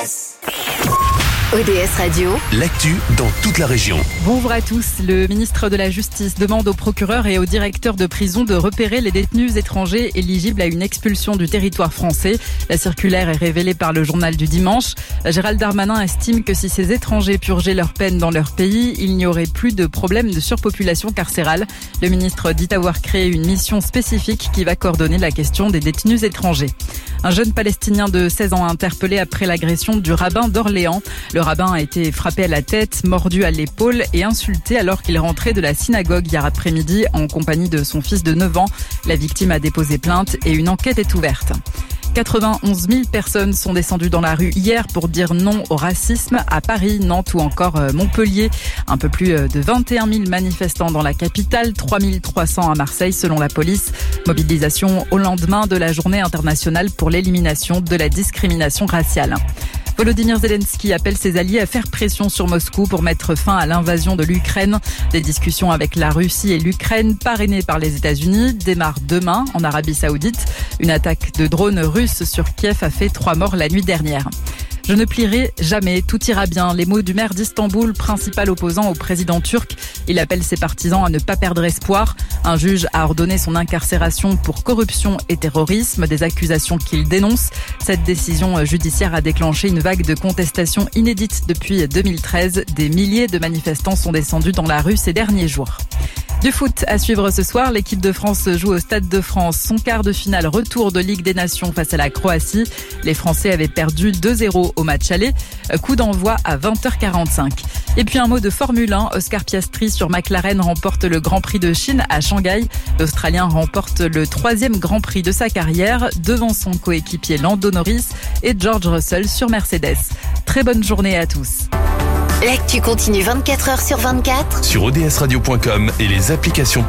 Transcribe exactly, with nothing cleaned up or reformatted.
S. O D S Radio, l'actu dans toute la région. Bonjour à tous. Le ministre de la Justice demande aux procureurs et aux directeurs de prison de repérer les détenus étrangers éligibles à une expulsion du territoire français. La circulaire est révélée par le journal du dimanche. Gérald Darmanin estime que si ces étrangers purgeaient leur peine dans leur pays, il n'y aurait plus de problème de surpopulation carcérale. Le ministre dit avoir créé une mission spécifique qui va coordonner la question des détenus étrangers. Un jeune Palestinien de seize ans interpellé après l'agression du rabbin d'Orléans. Le rabbin a été frappé à la tête, mordu à l'épaule et insulté alors qu'il rentrait de la synagogue hier après-midi en compagnie de son fils de neuf ans. La victime a déposé plainte et une enquête est ouverte. quatre-vingt-onze mille personnes sont descendues dans la rue hier pour dire non au racisme à Paris, Nantes ou encore Montpellier. Un peu plus de vingt et un mille manifestants dans la capitale, trois mille trois cents à Marseille selon la police. Mobilisation au lendemain de la journée internationale pour l'élimination de la discrimination raciale. Volodymyr Zelensky appelle ses alliés à faire pression sur Moscou pour mettre fin à l'invasion de l'Ukraine. Des discussions avec la Russie et l'Ukraine, parrainées par les États-Unis, démarrent demain en Arabie Saoudite. Une attaque de drones russes sur Kiev a fait trois morts la nuit dernière. Je ne plierai jamais, tout ira bien. Les mots du maire d'Istanbul, principal opposant au président turc. Il appelle ses partisans à ne pas perdre espoir. Un juge a ordonné son incarcération pour corruption et terrorisme, des accusations qu'il dénonce. Cette décision judiciaire a déclenché une vague de contestation inédite depuis deux mille treize. Des milliers de manifestants sont descendus dans la rue ces derniers jours. Du foot à suivre ce soir, l'équipe de France joue au Stade de France son quart de finale retour de Ligue des Nations face à la Croatie. Les Français avaient perdu deux zéro au match aller, coup d'envoi à vingt heures quarante-cinq. Et puis un mot de Formule un, Oscar Piastri sur McLaren remporte le Grand Prix de Chine à Shanghai. L'Australien remporte le troisième Grand Prix de sa carrière devant son coéquipier Lando Norris et George Russell sur Mercedes. Très bonne journée à tous. L'actu continue vingt-quatre heures sur vingt-quatre Sur O D S radio point com et les applications